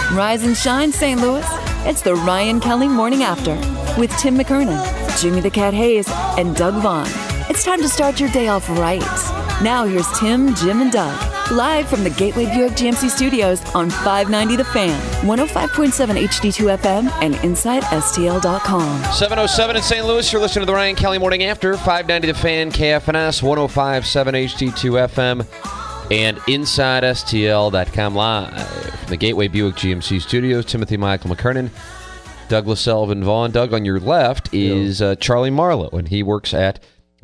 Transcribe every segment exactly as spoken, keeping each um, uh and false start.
Rise and shine, Saint Louis. It's the Ryan Kelly Morning After with Tim McKernan, Jimmy the Cat Hayes, and Doug Vaughn. It's time to start your day off right. Now here's Tim, Jim, and Doug, live from the Gateway Buick G M C Studios on five ninety The Fan, one oh five point seven H D two F M, and inside S T L dot com. seven oh seven in Saint Louis. You're listening to the Ryan Kelly Morning After, five ninety The Fan, K F N S, one oh five point seven H D two F M, and inside S T L dot com live from the Gateway Buick G M C Studios. Timothy Michael McKernan, Douglas Sullivan Vaughn. Doug, on your left is uh, Charlie Marlowe, and he works at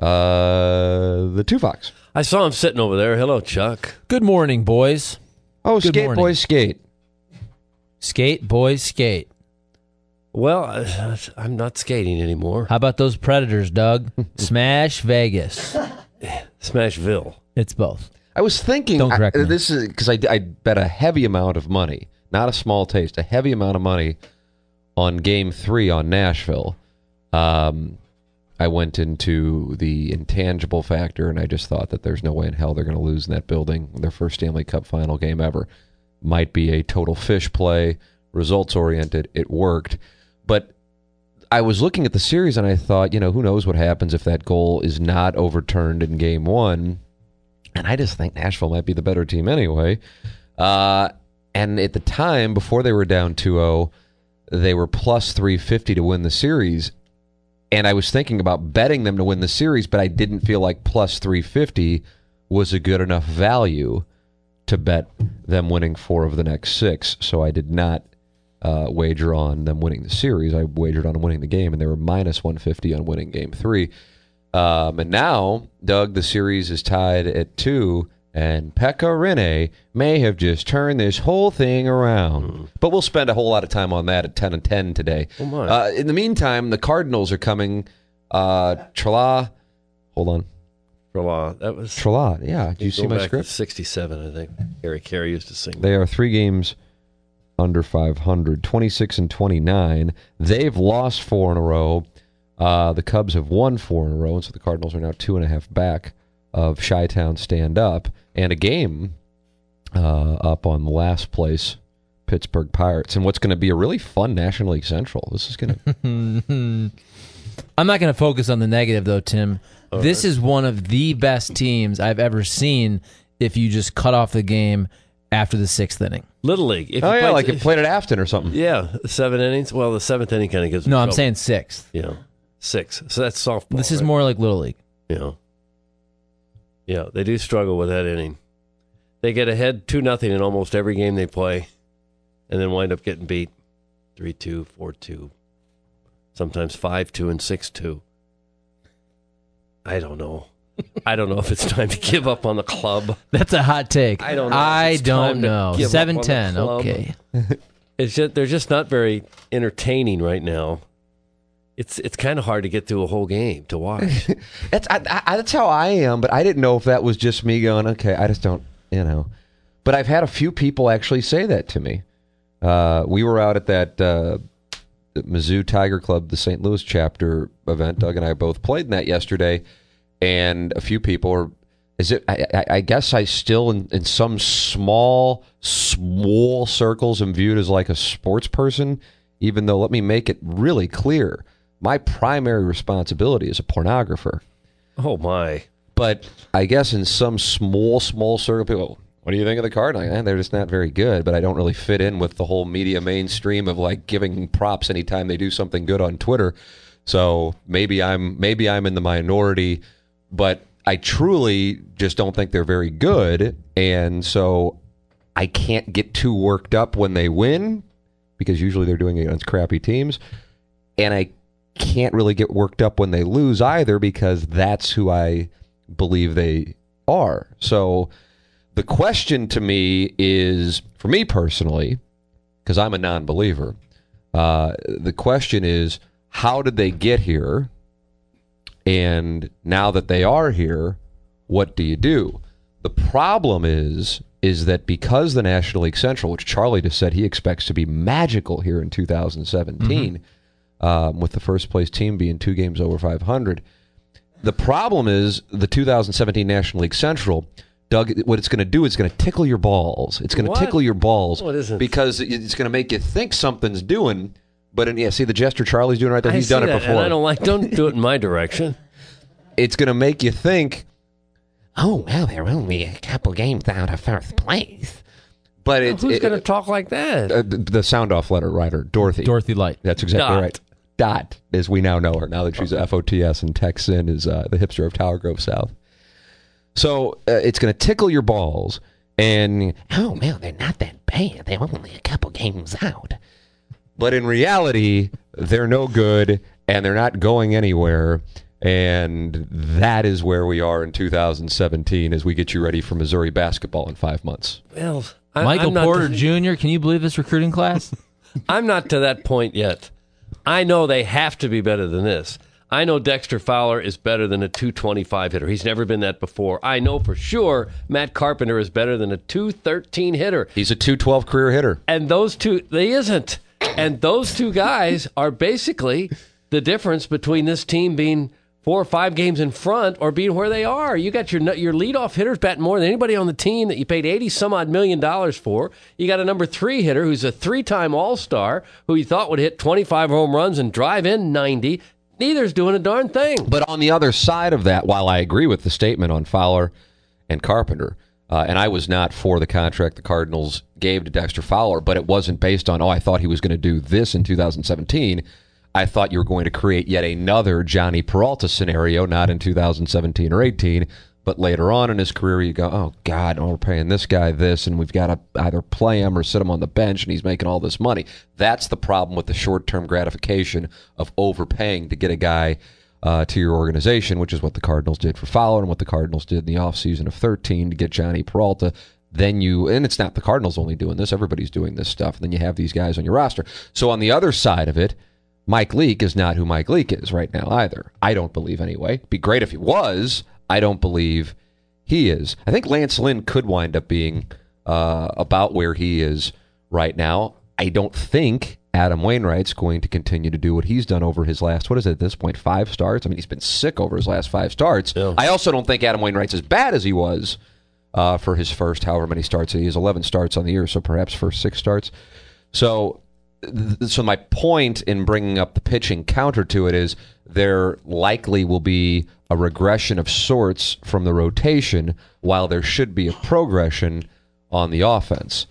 uh, the Two Fox. I saw him sitting over there. Hello, Chuck. Good morning, boys. Oh, Good skate, morning. boys, skate. Skate, boys, skate. Well, I, I'm not skating anymore. How about those Predators, Doug? Smash Vegas. Smashville. It's both. I was thinking, Don't correct I, me. this is because I, I bet a heavy amount of money, not a small taste, a heavy amount of money on Game Three on Nashville. Um, I went into the intangible factor, and I just thought that there's no way in hell they're going to lose in that building. Their first Stanley Cup final game ever. Might be a total fish play, results oriented. It worked, but I was looking at the series, and I thought, you know, who knows what happens if that goal is not overturned in Game One. And I just think Nashville might be the better team anyway. Uh, and at the time, before they were down two oh, they were plus three fifty to win the series. And I was thinking about betting them to win the series, but I didn't feel like plus three fifty was a good enough value to bet them winning four of the next six. So I did not uh, wager on them winning the series. I wagered on winning the game, and they were minus one fifty on winning Game Three. Um, and now, Doug, the series is tied at two, and Pekka Rinne may have just turned this whole thing around. Mm. But we'll spend a whole lot of time on that at ten and ten today. Oh my. Uh, in the meantime, the Cardinals are coming. Uh, Trela, hold on. Trela. That was. Trela, yeah. Do you see my back script? To sixty-seven, I think. Harry Carey used to sing. They are three games under five hundred, twenty-six and twenty-nine. They've lost four in a row. Uh, the Cubs have won four in a row, and so the Cardinals are now two and a half back of Chi-Town stand up, and a game uh, up on the last place Pittsburgh Pirates, and what's going to be a really fun National League Central. This is going to... I'm not going to focus on the negative, though, Tim. All this right. is one of the best teams I've ever seen if you just cut off the game after the sixth inning. Little League. If oh, you yeah, played, like if, it played at Afton or something. Yeah, seven innings. Well, the seventh inning kind of gives them No, I'm trouble. saying sixth. Yeah, six. So that's softball. This is right? more like Little League. Yeah. Yeah, they do struggle with that inning. They get ahead two nothing in almost every game they play, and then wind up getting beat three two, four two, sometimes five two and six two. I don't know. I don't know if it's time to give up on the club. That's a hot take. I don't know. I It's time don't to know. give up seven on the ten, club. okay. It's just, they're just not very entertaining right now. It's it's kind of hard to get through a whole game to watch. That's I, I, that's how I am, but I didn't know if that was just me going, okay, I just don't, you know. But I've had a few people actually say that to me. Uh, we were out at that uh, Mizzou Tiger Club, the Saint Louis chapter event. Doug and I both played in that yesterday, and a few people are, is it, I, I, I guess I still, in, in some small, small circles, am viewed as like a sports person, even though, let me make it really clear, my primary responsibility is a pornographer. Oh, my. But I guess in some small, small circle, people, what do you think of the card? Like, eh, they're just not very good, but I don't really fit in with the whole media mainstream of like giving props anytime they do something good on Twitter. So maybe I'm maybe I'm in the minority, but I truly just don't think they're very good. And so I can't get too worked up when they win, because usually they're doing it against crappy teams. And I can't really get worked up when they lose either, because that's who I believe they are. So the question to me is, for me personally, because I'm a non-believer, uh, the question is, how did they get here? And now that they are here, what do you do? The problem is, is that because the National League Central, which Charlie just said he expects to be magical here in two thousand seventeen, mm-hmm. um, with the first place team being two games over five hundred, the problem is the two thousand seventeen National League Central Doug, what it's going to do is going to tickle your balls. It's going to What? tickle your balls No, it isn't. because it's going to make you think something's doing. But in, yeah, see the gesture Charlie's doing right there. I He's see done it that, before. And I don't like. Don't do it in my direction. It's going to make you think, Oh, well, they're only a couple games out of first place. but it's Who's it, going to talk like that? uh, the, the sound off letter writer, Dorothy. Dorothy Light. That's exactly Dot. right. Dot, as we now know her, now that she's a F O T S and texts in is uh, the hipster of Tower Grove South. So uh, it's going to tickle your balls, and Oh, well, they're not that bad. They're only a couple games out. but in reality, they're no good, and they're not going anywhere. And that is where we are in two thousand seventeen as we get you ready for Missouri basketball in five months. Well, I, Michael I'm not Porter to, Junior Can you believe this recruiting class? I'm not to that point yet. I know they have to be better than this. I know Dexter Fowler is better than a two twenty-five hitter. He's never been that before. I know for sure Matt Carpenter is better than a two thirteen hitter. He's a two twelve career hitter. And those two, they isn't. And those two guys are basically the difference between this team being four or five games in front or being where they are. You got your your leadoff hitters batting more than anybody on the team that you paid eighty some odd million dollars for. You got a number three hitter who's a three-time All-Star who you thought would hit twenty-five home runs and drive in ninety. Neither's doing a darn thing. But on the other side of that, while I agree with the statement on Fowler and Carpenter, uh, and I was not for the contract the Cardinals gave to Dexter Fowler, but it wasn't based on, oh, I thought he was going to do this in two thousand seventeen. I thought you were going to create yet another Johnny Peralta scenario, not in two thousand seventeen or eighteen, but later on in his career, you go, oh, God, oh, we're paying this guy this, and we've got to either play him or sit him on the bench, and he's making all this money. That's the problem with the short-term gratification of overpaying to get a guy uh, to your organization, which is what the Cardinals did for Fowler and what the Cardinals did in the offseason of thirteen to get Johnny Peralta. Then you, and it's not the Cardinals only doing this, everybody's doing this stuff, and then you have these guys on your roster. So on the other side of it, Mike Leake is not who Mike Leake is right now either. I don't believe anyway. Be great if he was. I don't believe he is. I think Lance Lynn could wind up being uh, about where he is right now. I don't think Adam Wainwright's going to continue to do what he's done over his last, what is it at this point, five starts? I mean, he's been sick over his last five starts. Yeah. I also don't think Adam Wainwright's as bad as he was uh, for his first however many starts. He has eleven starts on the year, so perhaps first six starts. So... So my point in bringing up the pitching counter to it is there likely will be a regression of sorts from the rotation while there should be a progression on the offense.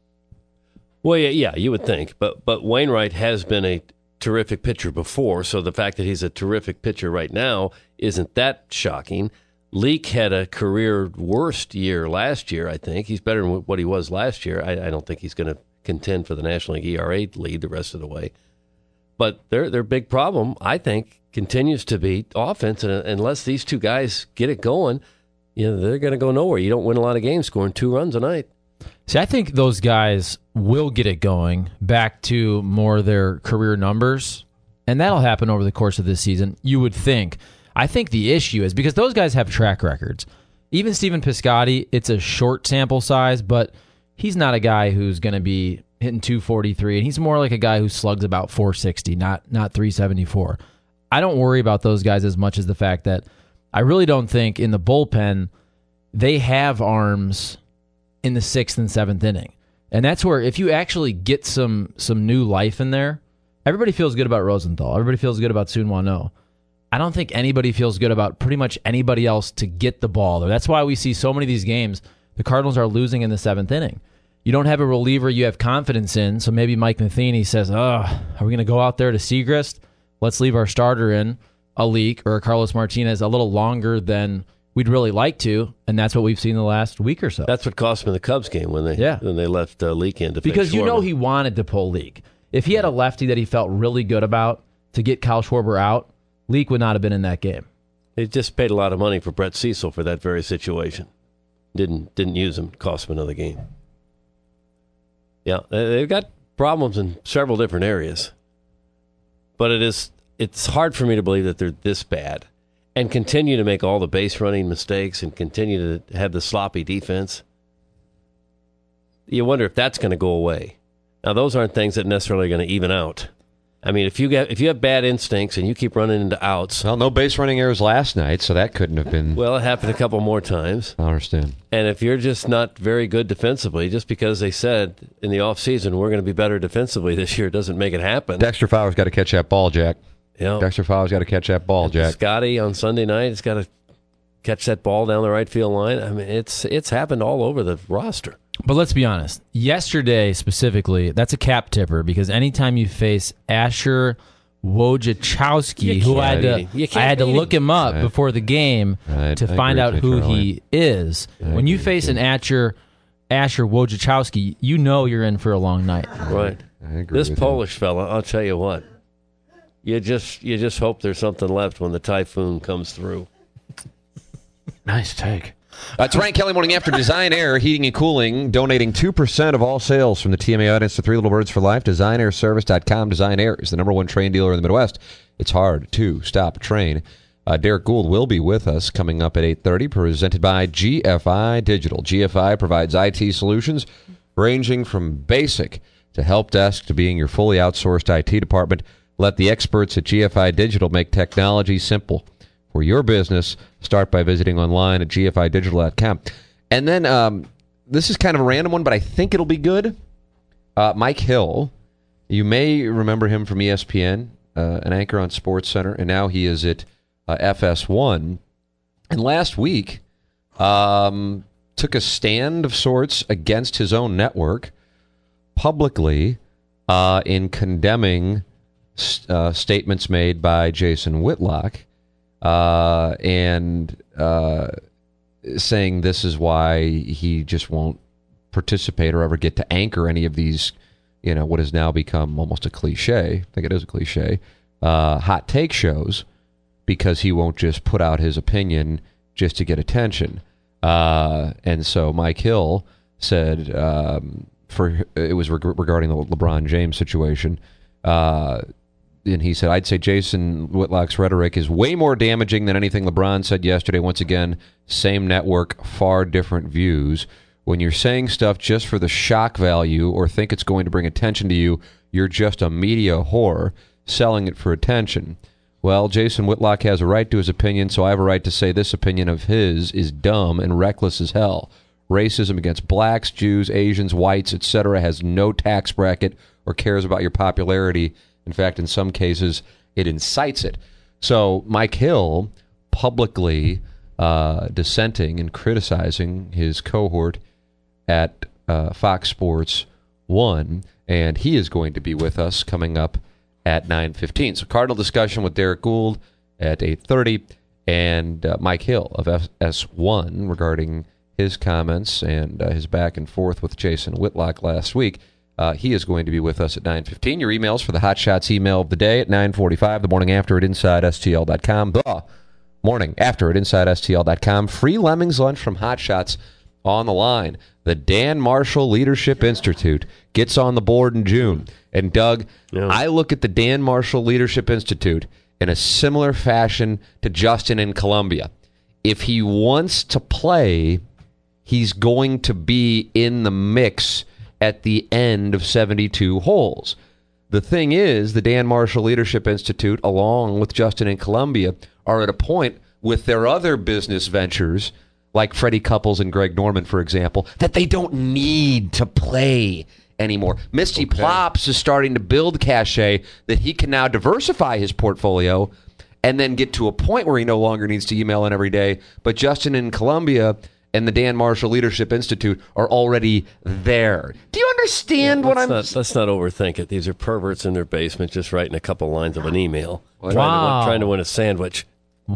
Well, yeah, yeah, you would think. But but Wainwright has been a terrific pitcher before, so the fact that he's a terrific pitcher right now isn't that shocking. Leake had a career worst year last year, I think. He's better than what he was last year. I, I don't think he's going to contend for the National League E R A lead the rest of the way. But their their big problem, I think, continues to be offense. And unless these two guys get it going, you know, they're going to go nowhere. You don't win a lot of games scoring two runs a night. See, I think those guys will get it going back to more their career numbers, and that'll happen over the course of this season, you would think. I think the issue is because those guys have track records. Even Stephen Piscotty, it's a short sample size, but he's not a guy who's going to be hitting two forty-three, and he's more like a guy who slugs about four sixty, not not three seventy-four. I don't worry about those guys as much as the fact that I really don't think in the bullpen they have arms in the sixth and seventh inning. And that's where if you actually get some some new life in there, everybody feels good about Rosenthal. Everybody feels good about Soon-Won-Oh. I don't think anybody feels good about pretty much anybody else to get the ball there. That's why we see so many of these games, the Cardinals are losing in the seventh inning. You don't have a reliever you have confidence in, so maybe Mike Matheny says, oh, are we going to go out there to Segrist? Let's leave our starter in, a Leak or a Carlos Martinez, a little longer than we'd really like to, and that's what we've seen the last week or so. That's what cost him in the Cubs game when they yeah. when they left uh, Leak in to because finish you know Schwarber. he wanted to pull Leak. If he had a lefty that he felt really good about to get Kyle Schwarber out, Leak would not have been in that game. They just paid a lot of money for Brett Cecil for that very situation. Didn't didn't use him, cost him another game. Yeah, they've got problems in several different areas, but it is it's hard for me to believe that they're this bad and continue to make all the base running mistakes and continue to have the sloppy defense. You wonder if that's going to go away. Now, those aren't things that necessarily are going to even out. I mean, if you get if you have bad instincts and you keep running into outs, Well, no base running errors last night, so that couldn't have been. well, it happened a couple more times. I understand. And if you're just not very good defensively, just because they said in the offseason we're going to be better defensively this year doesn't make it happen. Dexter Fowler's got to catch that ball, Jack. You know, Dexter Fowler's got to catch that ball, Jack. Scotty on Sunday night has got to catch that ball down the right field line. I mean, it's it's happened all over the roster. But let's be honest. Yesterday specifically, that's a cap tipper because anytime you face Asher Wojciechowski, You who I had can't to, beat him. You I can't had to beat look him up Right. before the game Right. to I find agree out with you, who Charlie. he is. When you face an Asher Asher Wojciechowski, you know you're in for a long night. Right. I agree This with Polish fella, I'll tell you what. You just you just hope there's something left when the typhoon comes through. Nice take. Uh, it's Ryan Kelly Morning After. Design Air Heating and Cooling, donating two percent of all sales from the T M A audience to Three Little Birds for Life. Design Air Service dot com. Design Air is the number one train dealer in the Midwest. It's hard to stop a train. Uh, Derek Gould will be with us coming up at eight thirty, presented by G F I Digital. G F I provides I T solutions ranging from basic to help desk to being your fully outsourced I T department. Let the experts at G F I Digital make technology simple for your business. Start by visiting online at G F I digital dot com. And then um, this is kind of a random one, but I think it'll be good. Uh, Mike Hill, you may remember him from E S P N, uh, an anchor on SportsCenter, and now he is at uh, F S one. And last week, um, took a stand of sorts against his own network publicly uh, in condemning uh, statements made by Jason Whitlock. Uh, and uh, saying this is why he just won't participate or ever get to anchor any of these, you know, what has now become almost a cliche, I think it is a cliche, uh, hot take shows, because he won't just put out his opinion just to get attention. Uh, and so Mike Hill said, um, for it was reg- regarding the LeBron James situation, uh, and he said, I'd say Jason Whitlock's rhetoric is way more damaging than anything LeBron said yesterday. Once again, same network, far different views. When you're saying stuff just for the shock value or think it's going to bring attention to you, you're just a media whore selling it for attention. Well, Jason Whitlock has a right to his opinion, so I have a right to say this opinion of his is dumb and reckless as hell. Racism against blacks, Jews, Asians, whites, et cetera has no tax bracket or cares about your popularity. In fact, in some cases, it incites it. So Mike Hill publicly uh, dissenting and criticizing his cohort at uh, Fox Sports one, and he is going to be with us coming up at nine fifteen. So Cardinal discussion with Derek Gould at eight thirty, and uh, Mike Hill of F S one regarding his comments and uh, his back and forth with Jason Whitlock last week. Uh, he is going to be with us at nine fifteen. Your emails for the Hot Shots email of the day at nine forty-five, the morning after at inside S T L dot com. The morning after at inside S T L dot com. Free Lemmings lunch from Hot Shots on the line. The Dan Marshall Leadership Institute gets on the board in June. And Doug, Yeah. I look at the Dan Marshall Leadership Institute in a similar fashion to Justin in Columbia. If he wants to play, he's going to be in the mix at the end of seventy-two holes. The thing is, the Dan Marshall Leadership Institute, along with Justin in Columbia, are at a point with their other business ventures, like Freddie Couples and Greg Norman, for example, that they don't need to play anymore. Misty Okay. Plops is starting to build cachet that he can now diversify his portfolio and then get to a point where he no longer needs to email in every day. But Justin in Columbia and the Dan Marshall Leadership Institute are already there. Do you understand what let's I'm... not, let's not overthink it. These are perverts in their basement just writing a couple lines of an email. Trying, Wow. to win, trying to win a sandwich.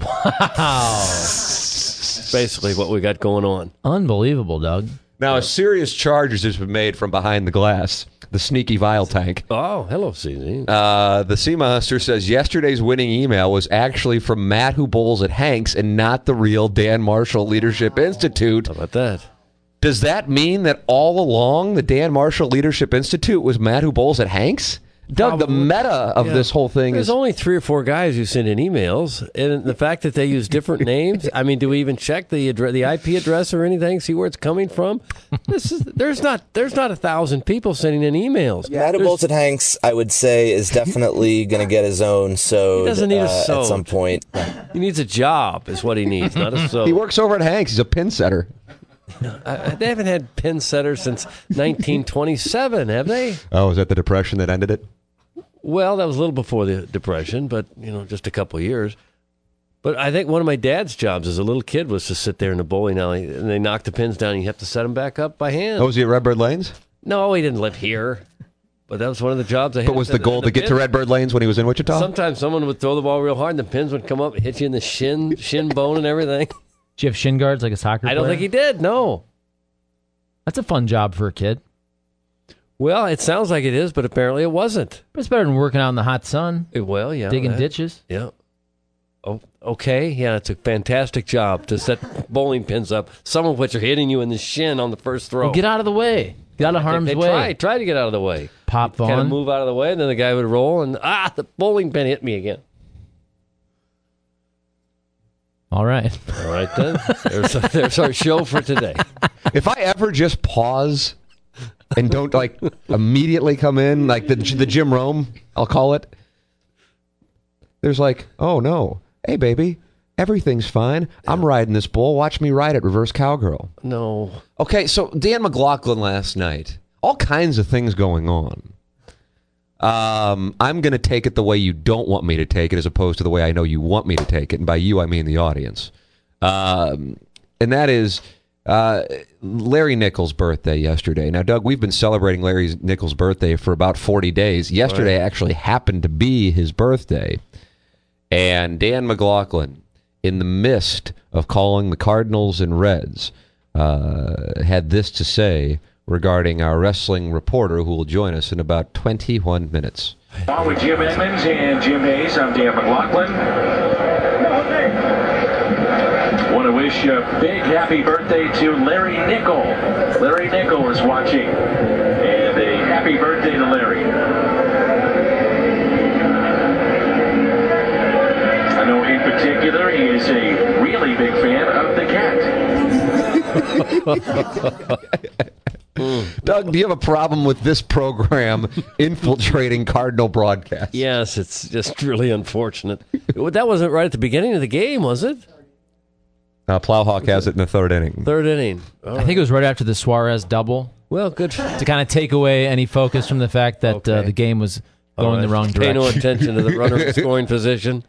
Wow. Basically what we got going on. Unbelievable, Doug. Now, a serious charge has been made from behind the glass, the sneaky vial tank. Oh, hello, C Z. Uh, the Sea Monster says yesterday's winning email was actually from Matt, who bowls at Hanks, and not the real Dan Marshall Leadership Institute. How about that? Does that mean that all along the Dan Marshall Leadership Institute was Matt, who bowls at Hanks? Doug, the meta of Yeah. this whole thing There's is only three or four guys who send in emails, and the fact that they use different names. I mean, do we even check the address, the I P address or anything? See where it's coming from? This is there's not there's not a thousand people sending in emails. Matt There's- Bolton Hanks, I would say, is definitely going to get his own sewed He doesn't need a uh, sewed. at some point. He needs a job, is what he needs, not a sew. he works over at Hanks. He's a pin setter. Uh, they haven't had pin setters since nineteen twenty-seven, have they? Oh, is that the depression that ended it? Well, that was a little before the Depression, but, you know, just a couple of years. But I think one of my dad's jobs as a little kid was to sit there in the bowling alley, and they knocked the pins down, and you have to set them back up by hand. Oh, was he at Redbird Lanes? No, he didn't live here. But that was one of the jobs I had. But was the goal to get to Redbird Lanes when he was in Wichita? Sometimes someone would throw the ball real hard, and the pins would come up and hit you in the shin, shin bone and everything. Do you have shin guards like a soccer I don't player? think he did, no. That's a fun job for a kid. Well, it sounds like it is, but apparently it wasn't. But it's better than working out in the hot sun, Eh, Well, yeah. digging that- ditches. Yeah. Oh, okay. Yeah, it's a fantastic job to set bowling pins up, some of which are hitting you in the shin on the first throw. Well, get out of the way. Get out of They- harm's they way. Try, try to get out of the way. Pop Kind of Vaughn. move out of the way, and then the guy would roll, and ah, the bowling pin hit me again. All right. All right, then. There's, there's our show for today. If I ever just pause and don't like immediately come in, like the the Jim Rome, I'll call it. There's like, oh no, hey baby, everything's fine. I'm riding this bull. Watch me ride it, reverse cowgirl. No. Okay, so Dan McLaughlin last night, all kinds of things going on. Um, I'm going to take it the way you don't want me to take it, as opposed to the way I know you want me to take it, and by you I mean the audience. Um, and that is. Uh, Larry Nichols' birthday yesterday. Now, Doug, we've been celebrating Larry Nichols' birthday for about forty days. Yesterday actually happened to be his birthday. And Dan McLaughlin, in the midst of calling the Cardinals and Reds, uh, had this to say regarding our wrestling reporter who will join us in about twenty-one minutes. On with Jim Edmonds and Jim Hayes, I'm Dan McLaughlin. Want to wish a big happy birthday to Larry Nickel. Larry Nickel is watching. And a happy birthday to Larry. I know in particular he is a really big fan of the cat. Doug, do you have a problem with this program infiltrating Cardinal broadcasts? Yes, it's just really unfortunate. That wasn't right at the beginning of the game, was it? Uh, Plowhawk has it in the third inning. Third inning. I think it was right after the Suarez double Well, good. to kind of take away any focus from the fact that uh, Okay. the game was going All right. the wrong Pay direction. no attention to the runner in scoring position.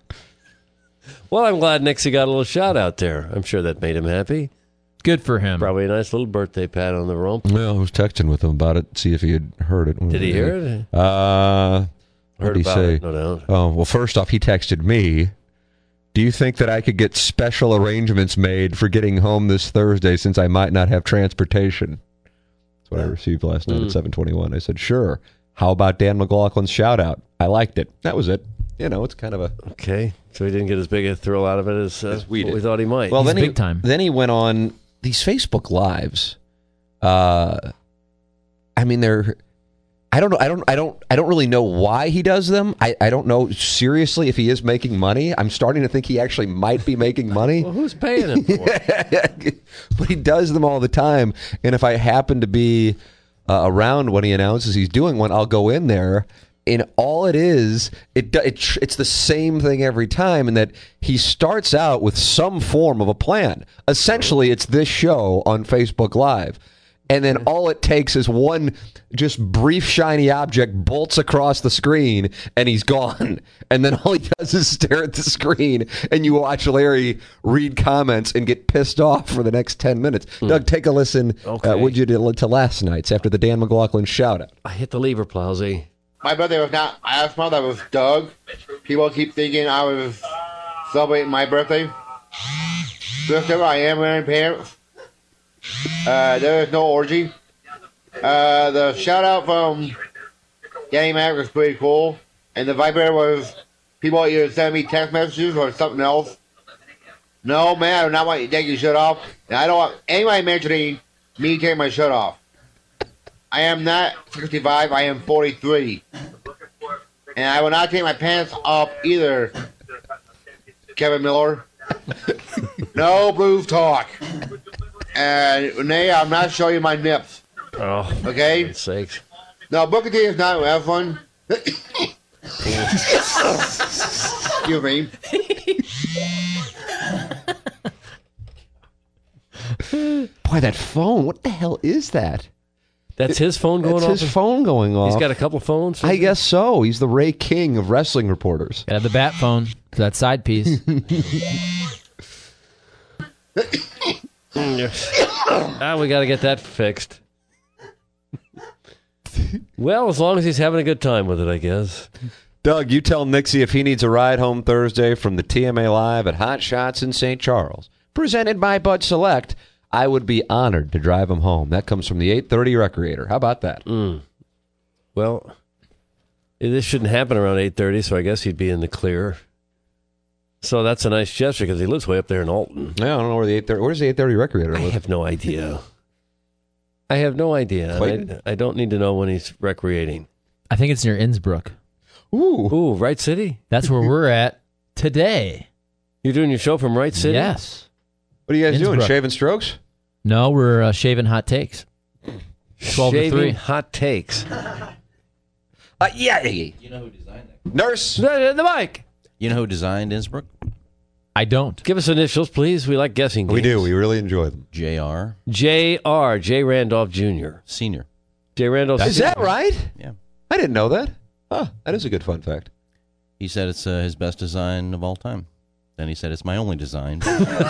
Well, I'm glad Nixie got a little shout out there. I'm sure that made him happy. Good for him. Probably a nice little birthday pat on the rump. Well, I was texting with him about it, see if he had heard it. Did he hear it? Uh, what Heard did he about say? it, no doubt. Oh, well, first off, he texted me. Do you think that I could get special arrangements made for getting home this Thursday since I might not have transportation? That's what I received last night Mm. at seven twenty-one. I said, sure. How about Dan McLaughlin's shout out? I liked it. That was it. You know, it's kind of a... Okay, so he didn't get as big a thrill out of it as, uh, As we what we did. thought he might. Well, He's then he, big time. Then he went on these Facebook Lives. Uh, I mean, they're... I don't know. I don't. I don't. I don't really know why he does them. I, I don't know seriously if he is making money. I'm starting to think he actually might be making money. well, who's paying him for it? But he does them all the time. And if I happen to be uh, around when he announces he's doing one, I'll go in there. And all it is, it, do- it tr- it's the same thing every time. And that he starts out with some form of a plan. Essentially, it's this show on Facebook Live. And then all it takes is one just brief shiny object bolts across the screen and he's gone. And then all he does is stare at the screen and you watch Larry read comments and get pissed off for the next ten minutes. Doug, take a listen. Okay. Uh, would you to, to last night's after the Dan McLaughlin shout out? I hit the lever, Plowsy. My birthday was not last month, that was Doug. People keep thinking I was celebrating my birthday. Just ever, I am wearing pants. Uh, there is no orgy. Uh, the shout out from Danny Mac was pretty cool. And the vibrator was people either send me text messages or something else. No, man, I do not want you to take your shirt off. And I don't want anybody mentioning me taking my shirt off. I am not sixty-five, I am forty-three. And I will not take my pants off either, Kevin Miller. No Blues talk. And Renee, I'm not showing you my nips. Oh, okay? for sakes. No, Booker T is not have fun. Excuse me. Boy, that phone. What the hell is that? That's his phone going That's off? his phone going off. He's got a couple phones? I guess so. He's the Ray King of wrestling reporters. Gotta have the bat phone for that side piece. Ah, we got to get that fixed. Well, as long as he's having a good time with it, I guess. Doug, you tell Nixie if he needs a ride home Thursday from the T M A Live at Hot Shots in Saint Charles, presented by Bud Select, I would be honored to drive him home. That comes from the eight thirty Recreator. How about that? Mm. Well, this shouldn't happen around eight thirty, so I guess he'd be in the clear. So that's a nice gesture because he lives way up there in Alton. Yeah, I don't know where the eight thirty. Where's the eight thirty Recreator? I have no idea. I have no idea. I, I don't need to know when he's recreating. I think it's near Innsbruck. Ooh. Ooh, Wright City? That's where we're at today. You're doing your show from Wright City? Yes. What are you guys Innsbruck. doing? Shaving strokes? No, we're uh, shaving hot takes. twelve Shaving to three. hot takes. Uh, yeah. You know who designed that? Nurse. The, the mic. You know who designed Innsbruck? I don't. Give us initials, please. We like guessing games. We do. We really enjoy them. J R. J R. J. Randolph Junior Senior. J. Randolph Is Senior. that right? Yeah. I didn't know that. Oh, that is a good fun fact. He said it's uh, his best design of all time. Then he said it's my only design.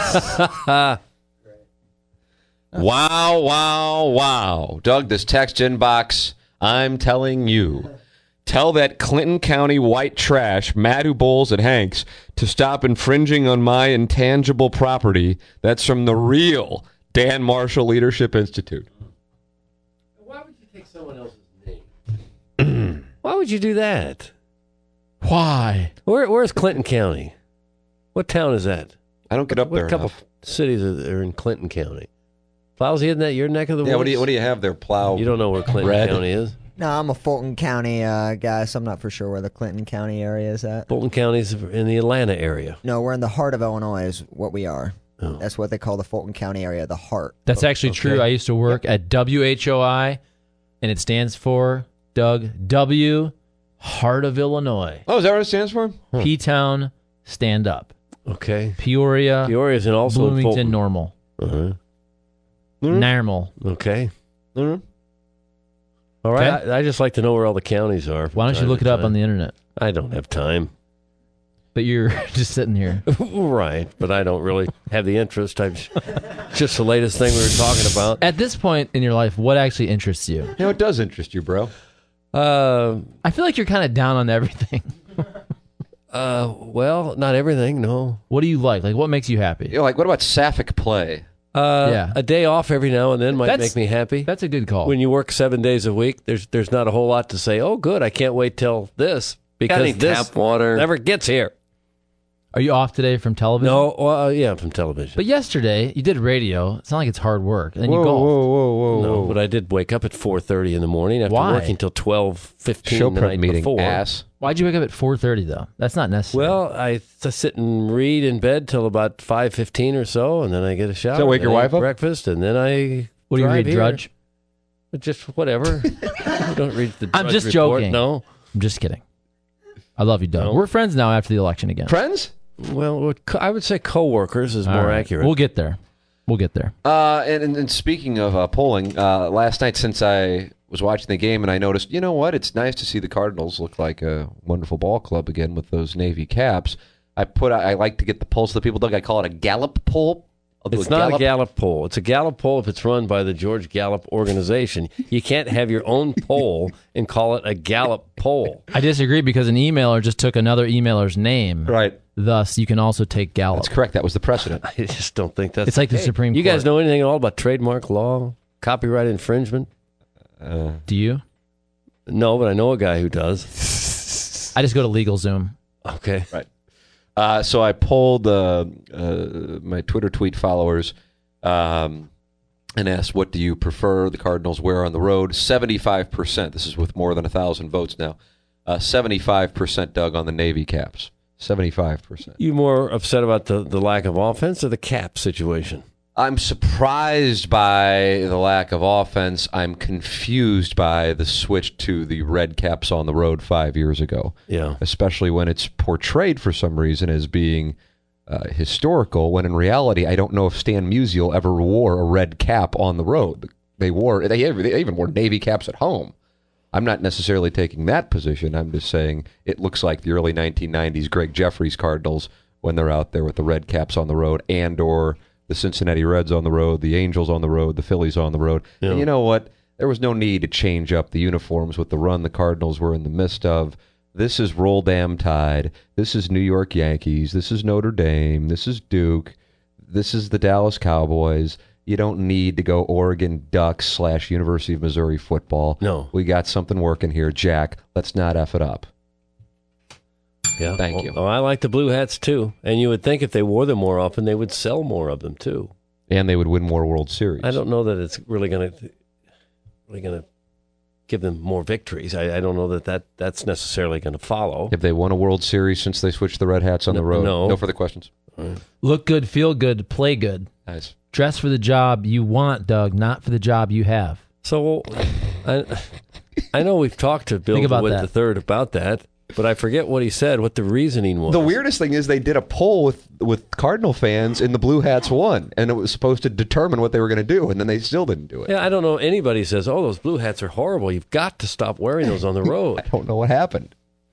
Wow, wow, wow. Doug, this text inbox, I'm telling you. Tell that Clinton County white trash, Matthew Bowles and Hanks, to stop infringing on my intangible property. That's from the real Dan Marshall Leadership Institute. Why would you take someone else's name? Why would you do that? Why? Where, where's Clinton County? What town is that? I don't get up what there couple enough. cities are, are in Clinton County? Plowsy, isn't that your neck of the woods? Yeah, what do you what do you have there? Plow. You don't know where Clinton Red. County is? No, I'm a Fulton County uh, guy, so I'm not for sure where the Clinton County area is at. Fulton County's in the Atlanta area. No, we're in the heart of Illinois is what we are. Oh. That's what they call the Fulton County area, the heart. That's actually okay. true. I used to work at W H O I, and it stands for, Doug, W, Heart of Illinois. Oh, is that what it stands for? Huh. P-Town, stand up. Okay. Peoria, Peoria's in also in Bloomington, Fulton. normal. Uh-huh. Normal. Okay. Mm-hmm. All right. Okay. I, I just like to know where all the counties are. Why don't you look it up on the internet? I don't have time. But you're just sitting here. Right, but I don't really have the interest. I'm just the latest thing we were talking about. At this point in your life, what actually interests you? You know, it does interest you, bro. Uh, I feel like you're kind of down on everything. uh, well, not everything, no. What do you like? Like, what makes you happy? You know, like, what about sapphic play? Uh, Yeah. A day off every now and then might That's- make me happy. That's a good call. When you work seven days a week, there's there's not a whole lot to say, oh, good, I can't wait till this, because any this tap water? never gets here. Are you off today from television? No, well, uh, yeah, from television. But yesterday, you did radio. It's not like it's hard work. And then you Whoa, golfed. whoa, whoa, whoa, No, whoa. but I did wake up at four thirty in the morning after Why? working till twelve fifteen Show the prep night meeting, before. ass. Why'd you wake up at four thirty, though? That's not necessary. Well, I th- sit and read in bed till about five fifteen or so, and then I get a shower. So wake then your I wife eat up? breakfast, and then I what do you drive read, here. Drudge? Just whatever. I don't read the I'm Drudge just report, joking. No. I'm just kidding. I love you, Doug. No. We're friends now after the election again. Friends? Well, what co- I would say coworkers is All more right. accurate. We'll get there. We'll get there. Uh, and, and, and speaking of uh, polling, uh, last night since I was watching the game and I noticed, you know what? It's nice to see the Cardinals look like a wonderful ball club again with those navy caps. I put I like to get the pulse of the people. Doug, I call it a Gallup poll. I'll do It's a not Gallup. a Gallup poll. It's a Gallup poll if it's run by the George Gallup organization. You can't have your own poll and call it a Gallup poll. I disagree because an emailer just took another emailer's name. Right. Thus, you can also take Gallup. That's correct. That was the precedent. I just don't think that's It's like the case. Supreme You guys Court. know anything at all about trademark law, copyright infringement? Uh, Do you? No, but I know a guy who does. I just go to LegalZoom. Okay. Right. Uh, so I polled uh, uh, my Twitter tweet followers um, and asked, what do you prefer the Cardinals wear on the road? seventy-five percent. This is with more than one thousand votes now. Uh, seventy-five percent, Doug, on the Navy Caps. seventy-five percent. You more upset about the, the lack of offense or the cap situation? I'm surprised by the lack of offense. I'm confused by the switch to the Red Caps on the road five years ago. Yeah. Especially when it's portrayed for some reason as being uh, historical, when in reality, I don't know if Stan Musial ever wore a red cap on the road. They wore, they, they even wore Navy caps at home. I'm not necessarily taking that position. I'm just saying it looks like the early nineteen nineties Greg Jeffries Cardinals when they're out there with the red caps on the road, and or the Cincinnati Reds on the road, the Angels on the road, the Phillies on the road. Yeah. And you know what? There was no need to change up the uniforms with the run the Cardinals were in the midst of. This is Roll Damn Tide. This is New York Yankees. This is Notre Dame. This is Duke. This is the Dallas Cowboys. You don't need to go Oregon Ducks slash University of Missouri football. No. We got something working here, Jack. Let's not F it up. Yeah. Thank well, you. Oh, I like the blue hats, too. And you would think if they wore them more often, they would sell more of them, too. And they would win more World Series. I don't know that it's really going to really going to give them more victories. I, I don't know that, that that's necessarily going to follow. Have they won a World Series since they switched the Red Hats on no, the road? No. No further questions. Right. Look good, feel good, play good. Nice. Dress for the job you want, Doug, not for the job you have. So, I, I know we've talked to Bill DeWitt the third about that, but I forget what he said, what the reasoning was. The weirdest thing is they did a poll with, with Cardinal fans, and the Blue Hats won, and it was supposed to determine what they were going to do, and then they still didn't do it. Yeah, I don't know anybody says, oh, those Blue Hats are horrible. You've got to stop wearing those on the road. I don't know what happened.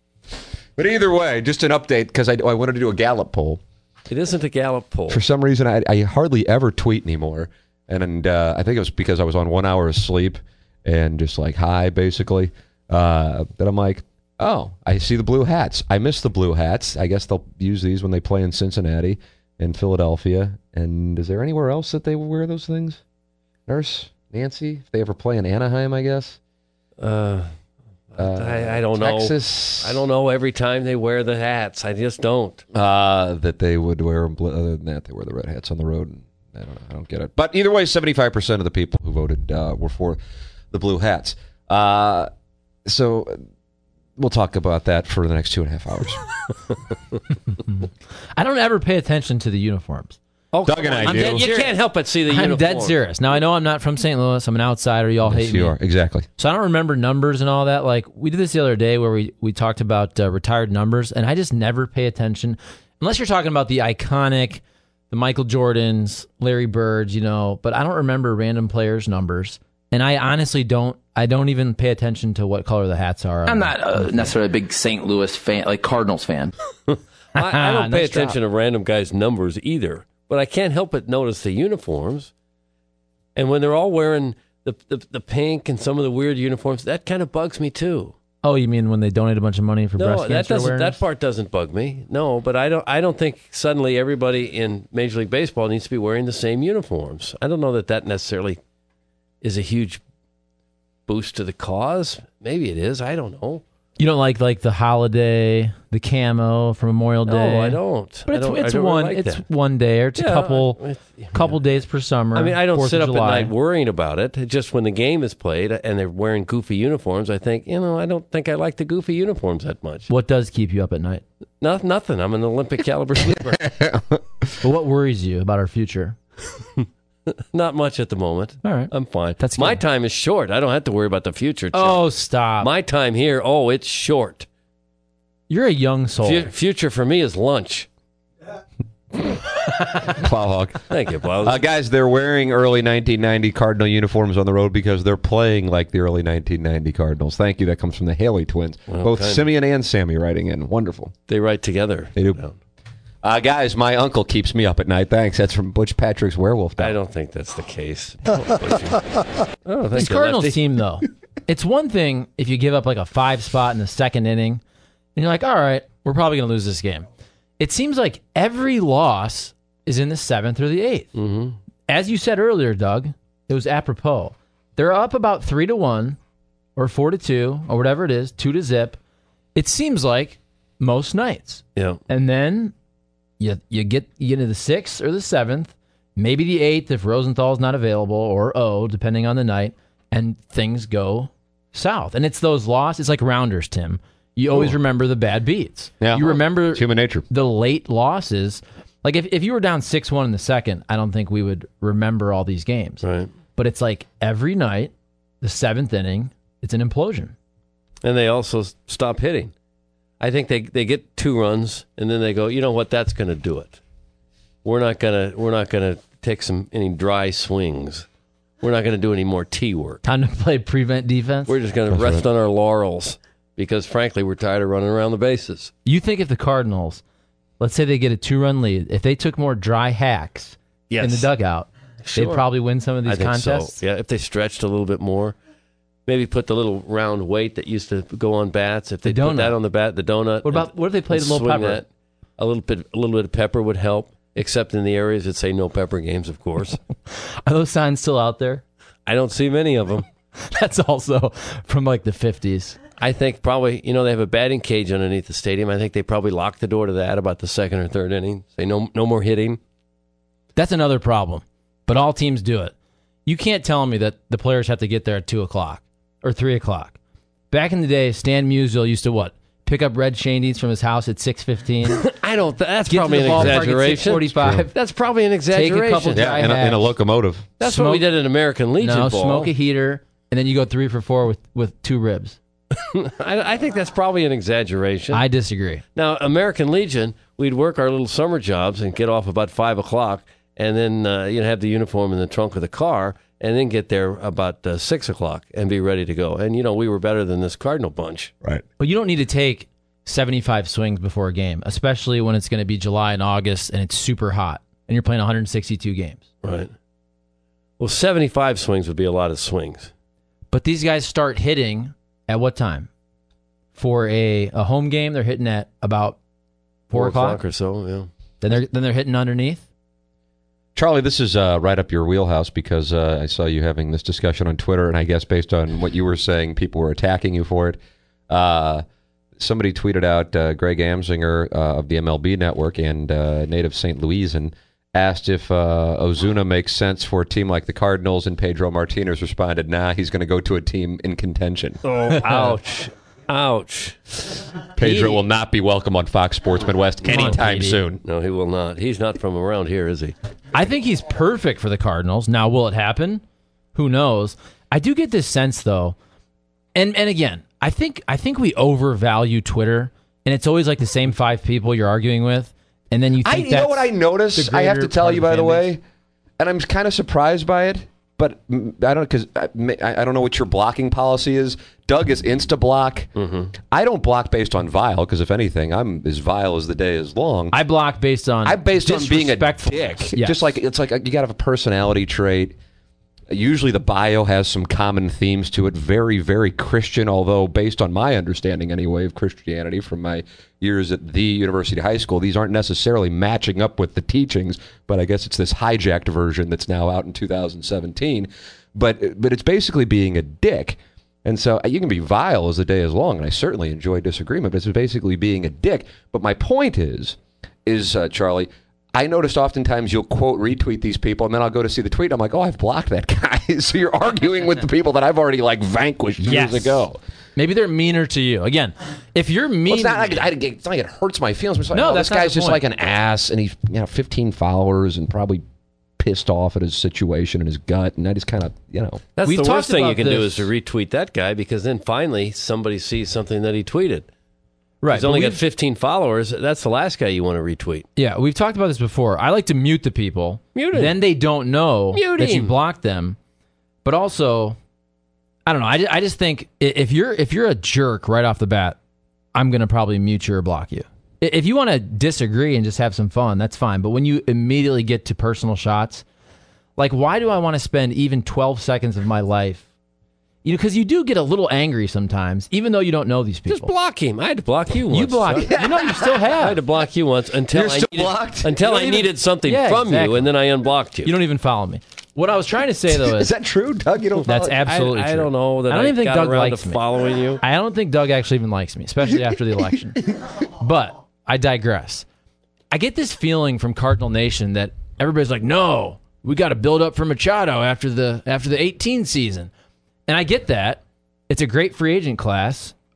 But either way, just an update, because I, I wanted to do a Gallup poll. It isn't a Gallup poll. For some reason, I, I hardly ever tweet anymore. And, and uh, I think it was because I was on one hour of sleep and just like high, basically. Uh, that I'm like, oh, I see the Blue Hats. I miss the Blue Hats. I guess they'll use these when they play in Cincinnati and Philadelphia. And is there anywhere else that they wear those things? Nurse, Nancy, if they ever play in Anaheim, I guess. Uh, uh, I, I don't Texas. know. I don't know every time they wear the hats. I just don't. Uh, that they would wear them. Other than that, they wear the red hats on the road. And I don't know. I don't get it. But either way, seventy-five percent of the people who voted uh, were for the Blue Hats. Uh, so we'll talk about that for the next two and a half hours. I don't ever pay attention to the uniforms. Oh, Doug and I I'm do. Dead, you can't help but see the I'm uniform. dead serious. Now, I know I'm not from Saint Louis. I'm an outsider. Y'all Yes, hate you me. are. Exactly. So I don't remember numbers and all that. Like, we did this the other day where we, we talked about uh, retired numbers, and I just never pay attention. Unless you're talking about the iconic, the Michael Jordans, Larry Birds, you know, but I don't remember random players' numbers. And I honestly don't, I don't even pay attention to what color the hats are. I'm not uh, necessarily a big Saint Louis fan, like Cardinals fan. I, I don't pay Nice attention job. to random guys' numbers either, but I can't help but notice the uniforms. And when they're all wearing the, the, the pink and some of the weird uniforms, that kind of bugs me too. Oh, you mean when they donate a bunch of money for No, breast that cancer doesn't. awareness? That part doesn't bug me. No, but I don't. I don't think suddenly everybody in Major League Baseball needs to be wearing the same uniforms. I don't know that that necessarily is a huge boost to the cause. Maybe it is. I don't know. You don't like like the holiday, the camo for Memorial No, Day? I don't. But I it's don't- it's I don't one like it's that. one day or it's Yeah, a couple I- I- couple days per summer. I mean, I don't Fourth sit of up July. at night worrying about it. Just when the game is played and they're wearing goofy uniforms, I think, you know, I don't think I like the goofy uniforms that much. What does keep you up at night? No, nothing. I'm an Olympic caliber sleeper. Well, what worries you about our future? Not much at the moment. All right. I'm fine. That's My good. time is short. I don't have to worry about the future. Chuck. Oh, stop. My time here, oh, it's short. You're a young soul. Fu- future for me is lunch. Plowhawk. Thank you, Blouse. Uh, guys, they're wearing early nineteen ninety Cardinal uniforms on the road because they're playing like the early nineteen ninety Cardinals. Thank you. That comes from the Haley twins. Well, Both kind of. Simeon and Sammy writing in. Wonderful. They write together. They do. Uh, guys, my uncle keeps me up at night. Thanks. That's from Butch Patrick's Werewolf Dog. I don't think that's the case. I don't think This you're Cardinals lefty. team, though, it's one thing if you give up like a five spot in the second inning, and you're like, all right, we're probably going to lose this game. It seems like every loss is in the seventh or the eighth. Mm-hmm. As you said earlier, Doug, it was apropos. They're up about three to one, or four to two, or whatever it is, two to zip. It seems like most nights, Yeah. and then you you get you get into the sixth or the seventh, maybe the eighth if Rosenthal's not available, or oh, depending on the night, and things go south. And it's those losses. It's like rounders, Tim. You always Ooh. remember the bad beats. Yeah. You remember It's human nature. the late losses. Like if, if you were down six one in the second, I don't think we would remember all these games. Right. But it's like every night, the seventh inning, it's an implosion. And they also s- stop hitting. I think they they get two runs and then they go, you know what, that's going to do it. We're not gonna we're not gonna take some any dry swings. We're not gonna do any more tee work. Time to play prevent defense. We're just gonna That's rest right. on our laurels because frankly we're tired of running around the bases. You think if the Cardinals, let's say they get a two-run lead, if they took more dry hacks Yes. in the dugout, Sure. they'd probably win some of these I think contests? so. Yeah, if they stretched a little bit more, maybe put the little round weight that used to go on bats. If they The put donut. that on the bat, the donut. What about- and- what if they played and a little swing pepper? that, a little bit, a little bit of pepper would help. Except in the areas that say no pepper games, of course. Are those signs still out there? I don't see many of them. That's also from like the fifties. I think probably, you know, they have a batting cage underneath the stadium. I think they probably locked the door to that about the second or third inning. Say no, no more hitting. That's another problem. But all teams do it. You can't tell me that the players have to get there at two o'clock or three o'clock. Back in the day, Stan Musial used to what? Pick up red shandies from his house at six fifteen. I don't. That's Get to probably the an ballpark at exaggeration. six forty-five. That's probably an exaggeration. Take a couple Yeah, dry in a, in a hacks. locomotive. That's Smoke- what we did in American Legion No, Ball. smoke a heater, and then you go three for four with, with two ribs. I, I think that's probably an exaggeration. I disagree. Now, American Legion, we'd work our little summer jobs and get off about five o'clock, and then uh, you know have the uniform in the trunk of the car, and then get there about uh, six o'clock and be ready to go. And you know we were better than this Cardinal bunch. Right. But you don't need to take seventy-five swings before a game, especially when it's going to be July and August and it's super hot and you're playing one hundred sixty-two games. Right. Well, seventy-five swings would be a lot of swings. But these guys start hitting at what time? For a, a home game, they're hitting at about four, o'clock. or so. Yeah. Then they're then they're hitting underneath. Charlie, this is uh, right up your wheelhouse because uh, I saw you having this discussion on Twitter, and I guess based on what you were saying, people were attacking you for it. Uh, somebody tweeted out uh, Greg Amsinger uh, of the M L B Network and uh, native Saint Louis and asked if uh, Ozuna makes sense for a team like the Cardinals, and Pedro Martinez responded, nah, he's going to go to a team in contention. Oh, ouch. Ouch. Pedro He- will not be welcome on Fox Sports Midwest Come on, anytime Petey. soon. No, he will not. He's not from around here, is he? I think he's perfect for the Cardinals. Now, will it happen? Who knows? I do get this sense though, and and again, I think I think we overvalue Twitter, and it's always like the same five people you're arguing with, and then you I, think you know that's what I noticed? the I have to greater tell part you, of the by the fan way, base. and I'm kind of surprised by it, but mm, I don't because I, I don't know what your blocking policy is. Doug is insta block. Mm-hmm. I don't block based on vile because if anything, I'm as vile as the day is long. I block based on I'm based on being a dick. disrespectfulness. Yes. Just like it's like you got to have a personality trait. Usually the bio has some common themes to it. Very, very Christian, although based on my understanding anyway of Christianity from my years at the University High School, these aren't necessarily matching up with the teachings, but I guess it's this hijacked version that's now out in two thousand seventeen. But but it's basically being a dick. And so you can be vile as the day is long, and I certainly enjoy disagreement, but it's basically being a dick. But my point is, is uh, Charlie, I noticed oftentimes you'll quote retweet these people, and then I'll go to see the tweet. I'm like, oh, I've blocked that guy. So you're arguing with the people that I've already like vanquished Yes. years ago. Maybe they're meaner to you. Again, if you're mean, Well, it's not like I, it's not like it hurts my feelings. It's like, No, oh, that's this not guy's the just point. like an ass, and he's you know fifteen followers and probably pissed off at his situation and his gut, and I just kind of you know. That's We've the worst talked thing you about can do this. is to retweet that guy because then finally somebody sees something that he tweeted. right? He's but only got we've- fifteen followers. That's the last guy you want to retweet. Yeah, we've talked about this before. I like to mute the people. Mute him. Then they don't know Mute that you him. blocked them. But also, I don't know. I, ju- I just think i- if you're if you're a jerk right off the bat, I'm gonna probably mute you or block you. I- If you want to disagree and just have some fun, that's fine. But when you immediately get to personal shots, like why do I want to spend even twelve seconds of my life? You know, because you do get a little angry sometimes, even though you don't know these people. Just block him. I had to block you once. You block. son. You know, you still I had have. to block you once until You're I still needed, blocked? until You I don't even- needed something Yeah, from you, exactly. and then I unblocked you. You don't even follow me. What I was trying to say though Is is that true, Doug? You don't. that's follow- absolutely I, I true. don't know that I don't even think got Doug around likes to me. following you. I don't think Doug actually even likes me, especially after the election. But I digress. I get this feeling from Cardinal Nation that everybody's like, "No, we got to build up for Machado after the after the eighteen season," and I get that. It's a great free agent class.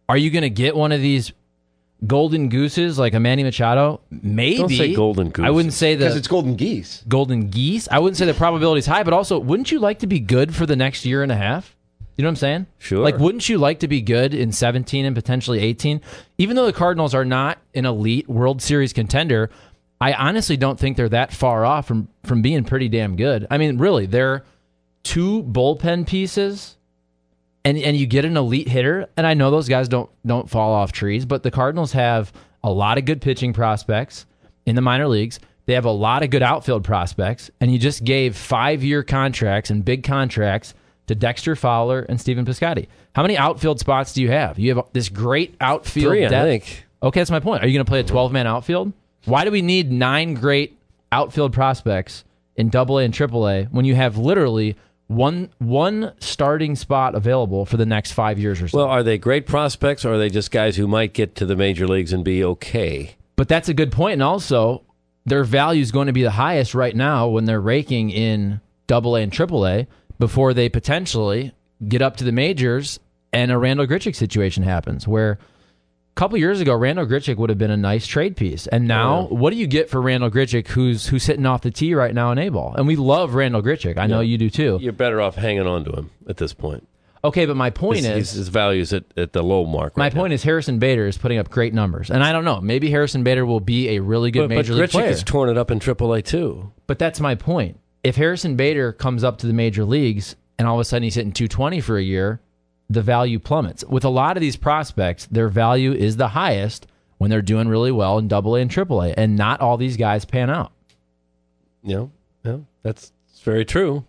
Are you going to get one of these golden gooses like a Manny Machado? Maybe. Don't say golden goose. I wouldn't say that. Because it's golden geese. Golden geese? I wouldn't say the probability is high, but also, wouldn't you like to be good for the next year and a half? You know what I'm saying? Sure. Like, wouldn't you like to be good in seventeen and potentially eighteen? Even though the Cardinals are not an elite World Series contender, I honestly don't think they're that far off from, from being pretty damn good. I mean, really, they're two bullpen pieces, and and you get an elite hitter, and I know those guys don't don't fall off trees, but the Cardinals have a lot of good pitching prospects in the minor leagues. They have a lot of good outfield prospects, and you just gave five-year contracts and big contracts to Dexter Fowler and Stephen Piscotty. How many outfield spots do you have? You have this great outfield Three, depth. I think. Okay, that's my point. Are you going to play a twelve-man outfield? Why do we need nine great outfield prospects in double A and triple A when you have literally one one starting spot available for the next five years or so? Well, are they great prospects, or are they just guys who might get to the major leagues and be okay? But that's a good point, and also their value is going to be the highest right now when they're raking in double A and triple A before they potentially get up to the majors and a Randall Grichuk situation happens where a couple years ago, Randall Grichuk would have been a nice trade piece. And now, yeah. what do you get for Randall Grichuk, who's who's hitting off the tee right now in A-ball? And we love Randall Grichuk. I know yeah. you do too. You're better off hanging on to him at this point. Okay, but my point his, is... His value's at, at the low mark right My point now. is Harrison Bader is putting up great numbers. And I don't know. Maybe Harrison Bader will be a really good but, major but league player. But Grichuk has torn it up in triple A too. But that's my point. If Harrison Bader comes up to the major leagues and all of a sudden he's hitting two twenty for a year, the value plummets. With a lot of these prospects, their value is the highest when they're doing really well in double A and triple A, and not all these guys pan out. Yeah, yeah, that's very true.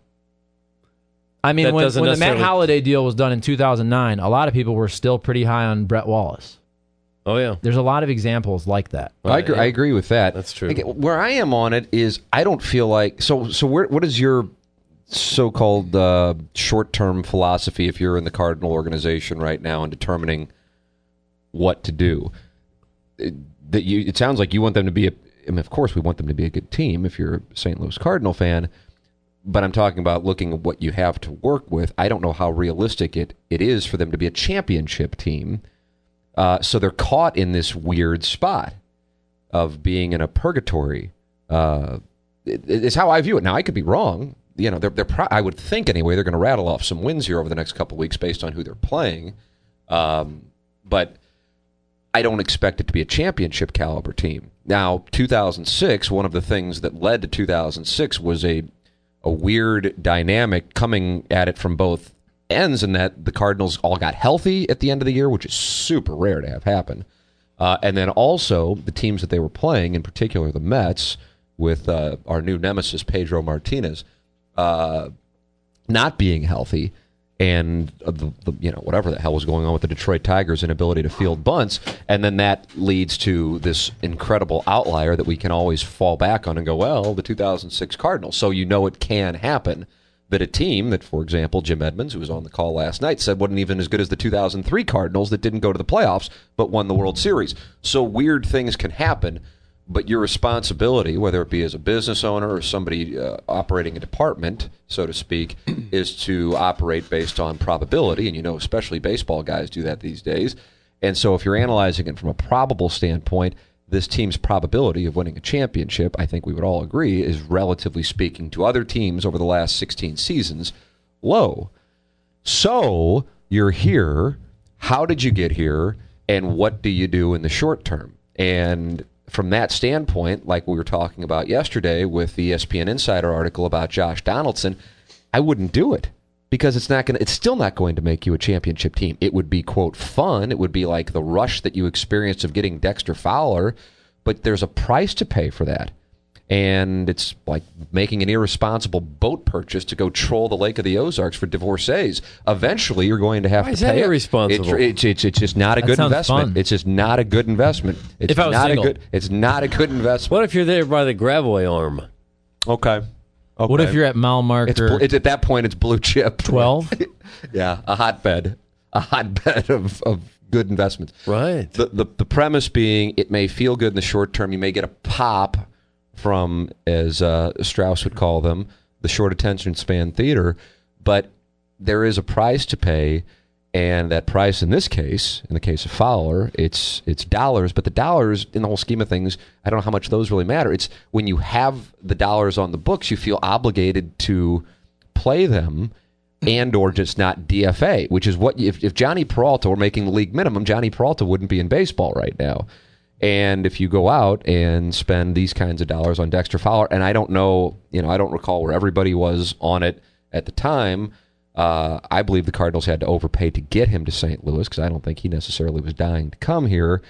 I mean, That when, doesn't when the Matt necessarily- Holliday deal was done in two thousand nine, a lot of people were still pretty high on Brett Wallace. Oh, yeah. There's a lot of examples like that. I agree, I agree with that. That's true. Again, where I am on it is I don't feel like so. So where, what is your so-called uh, short-term philosophy if you're in the Cardinal organization right now and determining what to do? It, that you, it sounds like you want them to be. A, I mean, of course, we want them to be a good team. If you're a Saint Louis Cardinal fan. But I'm talking about looking at what you have to work with. I don't know how realistic it, it is for them to be a championship team. Uh, so they're caught in this weird spot of being in a purgatory. Uh, it, it's how I view it. Now, I could be wrong. You know, they're, they're pro- I would think anyway they're going to rattle off some wins here over the next couple of weeks based on who they're playing. Um, but I don't expect it to be a championship caliber team. Now, two thousand six, one of the things that led to two thousand six was a a weird dynamic coming at it from both ends, in that the Cardinals all got healthy at the end of the year, which is super rare to have happen. Uh, and then also the teams that they were playing, in particular the Mets, with uh, our new nemesis Pedro Martinez, uh, not being healthy, and uh, the, the you know whatever the hell was going on with the Detroit Tigers' inability to field bunts, and then that leads to this incredible outlier that we can always fall back on and go, well, the two thousand six Cardinals. So you know it can happen that a team that, for example, Jim Edmonds, who was on the call last night, said wasn't even as good as the two thousand three Cardinals that didn't go to the playoffs but won the World Series. So weird things can happen. But your responsibility, whether it be as a business owner or somebody uh, operating a department, so to speak, is to operate based on probability. And you know, especially baseball guys do that these days. And so if you're analyzing it from a probable standpoint, this team's probability of winning a championship, I think we would all agree, is relatively speaking to other teams over the last sixteen seasons, low. So you're here. How did you get here? And what do you do in the short term? And from that standpoint, like we were talking about yesterday with the E S P N Insider article about Josh Donaldson, I wouldn't do it because it's not going to, it's still not going to make you a championship team. It would be, quote, fun. It would be like the rush that you experienced of getting Dexter Fowler, but there's a price to pay for that. And it's like making an irresponsible boat purchase to go troll the Lake of the Ozarks for divorcees. Eventually, you're going to have Why to is pay that it. irresponsible? It, it's, it's, it's just not a That good sounds investment. fun. It's just not a good investment. It's If I was not single. a good. It's not a good investment. What if you're there by the Gravway arm? Okay. Okay. What if you're at mile It's, marker bl- it's at that point it's blue chip. twelve? Yeah, a hotbed, a hotbed of, of good investments. Right. The, the the premise being, it may feel good in the short term. You may get a pop from, as uh, Strauss would call them, the short attention span theater, but there is a price to pay. And that price in this case, in the case of Fowler, it's it's dollars. But the dollars, in the whole scheme of things, I don't know how much those really matter. It's when you have the dollars on the books, you feel obligated to play them and or just not D F A, which is what, if, if Johnny Peralta were making the league minimum, Johnny Peralta wouldn't be in baseball right now. And if you go out and spend these kinds of dollars on Dexter Fowler, and I don't know, you know, I don't recall where everybody was on it at the time. Uh, I believe the Cardinals had to overpay to get him to Saint Louis because I don't think he necessarily was dying to come here.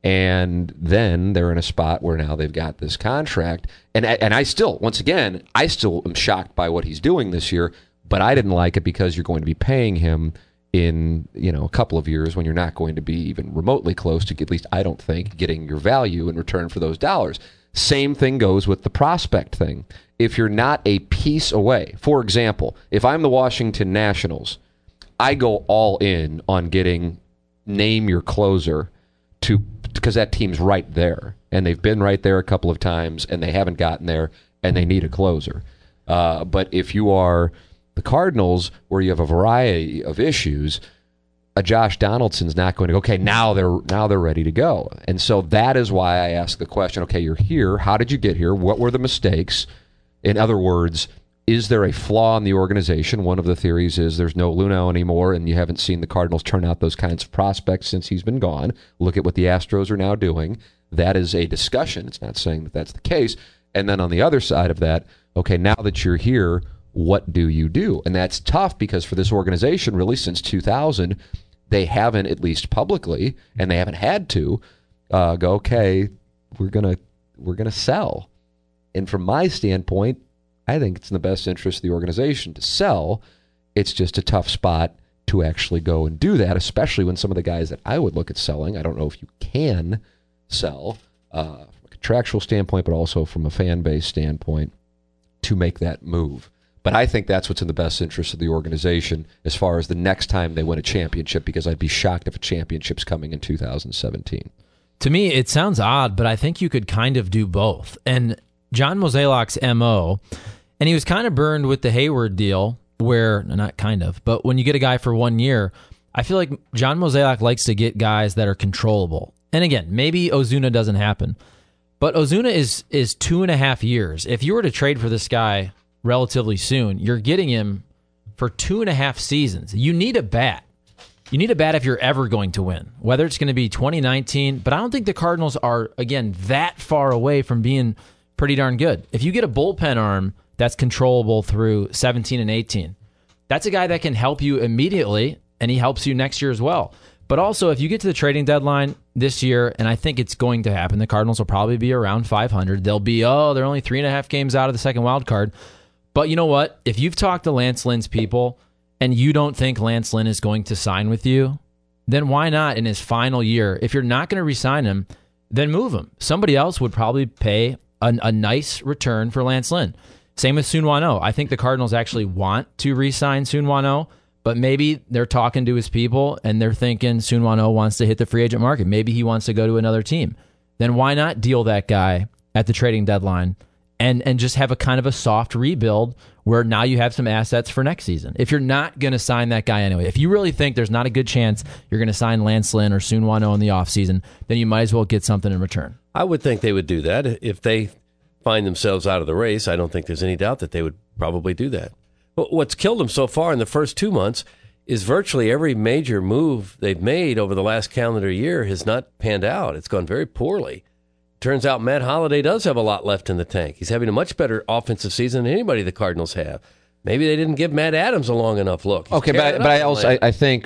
And then they're in a spot where now they've got this contract. And and I still, once again, I still am shocked by what he's doing this year, but I didn't like it because you're going to be paying him in, you know, a couple of years when you're not going to be even remotely close to, at least I don't think, getting your value in return for those dollars. Same thing goes with the prospect thing. If you're not a piece away, for example, if I'm the Washington Nationals, I go all in on getting name your closer to, because that team's right there. And they've been right there a couple of times and they haven't gotten there and they need a closer. Uh, but if you are the Cardinals, where you have a variety of issues, a Josh Donaldson's not going to go, okay, now they're now they're ready to go. And so that is why I ask the question, okay, you're here. How did you get here? What were the mistakes? In other words, is there a flaw in the organization? One of the theories is there's no Luhnow anymore, and you haven't seen the Cardinals turn out those kinds of prospects since he's been gone. Look at what the Astros are now doing. That is a discussion. It's not saying that that's the case. And then on the other side of that, okay, now that you're here, what do you do? And that's tough because for this organization, really since two thousand, they haven't, at least publicly, and they haven't had to, uh, go, okay, we're gonna we're gonna sell. And from my standpoint, I think it's in the best interest of the organization to sell. It's just a tough spot to actually go and do that, especially when some of the guys that I would look at selling, I don't know if you can sell uh, from a contractual standpoint, but also from a fan base standpoint to make that move. But I think that's what's in the best interest of the organization as far as the next time they win a championship, because I'd be shocked if a championship's coming in two thousand seventeen. To me, it sounds odd, but I think you could kind of do both. And John Mozeliak's M O, and he was kind of burned with the Hayward deal, where, not kind of, but when you get a guy for one year, I feel like John Mozeliak likes to get guys that are controllable. And again, maybe Ozuna doesn't happen, but Ozuna is is two and a half years. If you were to trade for this guy relatively soon, you're getting him for two and a half seasons. You need a bat. You need a bat if you're ever going to win, whether it's going to be twenty nineteen, but I don't think the Cardinals are, again, that far away from being pretty darn good. If you get a bullpen arm that's controllable through seventeen and eighteen, that's a guy that can help you immediately, and he helps you next year as well. But also, if you get to the trading deadline this year, and I think it's going to happen, the Cardinals will probably be around five hundred. They'll be, oh, they're only three and a half games out of the second wild card. But you know what? If you've talked to Lance Lynn's people and you don't think Lance Lynn is going to sign with you, then why not in his final year? If you're not going to re-sign him, then move him. Somebody else would probably pay a, a nice return for Lance Lynn. Same with Sun Wan-Oh. I think the Cardinals actually want to re-sign Sun Wan-Oh, but maybe they're talking to his people and they're thinking Sun Wan-Oh wants to hit the free agent market. Maybe he wants to go to another team. Then why not deal that guy at the trading deadline and and just have a kind of a soft rebuild where now you have some assets for next season? If you're not going to sign that guy anyway, if you really think there's not a good chance you're going to sign Lance Lynn or Sun Wan-Oh in the offseason, then you might as well get something in return. I would think they would do that. If they find themselves out of the race, I don't think there's any doubt that they would probably do that. But what's killed them so far in the first two months is virtually every major move they've made over the last calendar year has not panned out. It's gone very poorly. Turns out Matt Holliday does have a lot left in the tank. He's having a much better offensive season than anybody the Cardinals have. Maybe they didn't give Matt Adams a long enough look. He's okay, but, but I also I, I think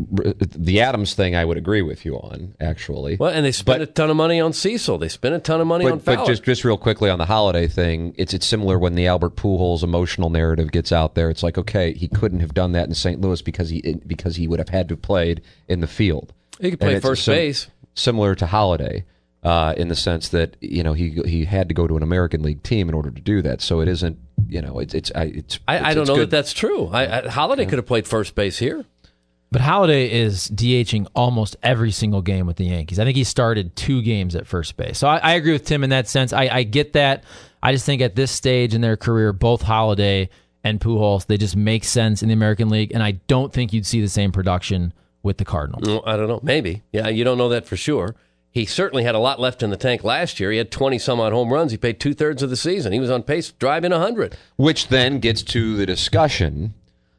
the Adams thing I would agree with you on, actually. Well, and they spent but, a ton of money on Cecil. They spent a ton of money but, on Fowler. But just, just real quickly on the Holliday thing, it's it's similar when the Albert Pujols emotional narrative gets out there. It's like, okay, he couldn't have done that in Saint Louis because he because he would have had to have played in the field. He could play first sim- base. Similar to Holliday. Uh, in the sense that, you know, he he had to go to an American League team in order to do that. So it isn't, you know, it's it's I it's. I, it's, I don't it's know good. that that's true. I, I, Holliday yeah. could have played first base here, but Holliday is DHing almost every single game with the Yankees. I think he started two games at first base. So I, I agree with Tim in that sense. I, I get that. I just think at this stage in their career, both Holliday and Pujols, they just make sense in the American League, and I don't think you'd see the same production with the Cardinals. Well, I don't know. Maybe. Yeah, you don't know that for sure. He certainly had a lot left in the tank last year. He had twenty-some-odd home runs. He played two-thirds of the season. He was on pace to drive in one hundred. Which then gets to the discussion